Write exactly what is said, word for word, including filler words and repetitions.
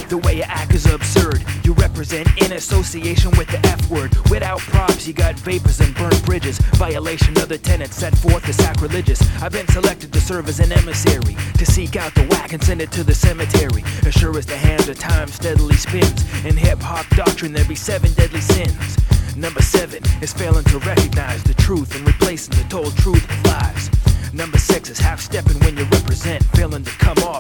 The way you act is absurd. You represent in association with the F word. Without props, you got vapors and burnt bridges. Violation of the tenets set forth as sacrilegious. I've been selected to serve as an emissary, to seek out the whack and send it to the cemetery. As sure as the hands of time steadily spins, in hip-hop doctrine there be seven deadly sins. Number seven is failing to recognize the truth and replacing the told truth with lies. Number six is half-stepping when you represent, failing to come off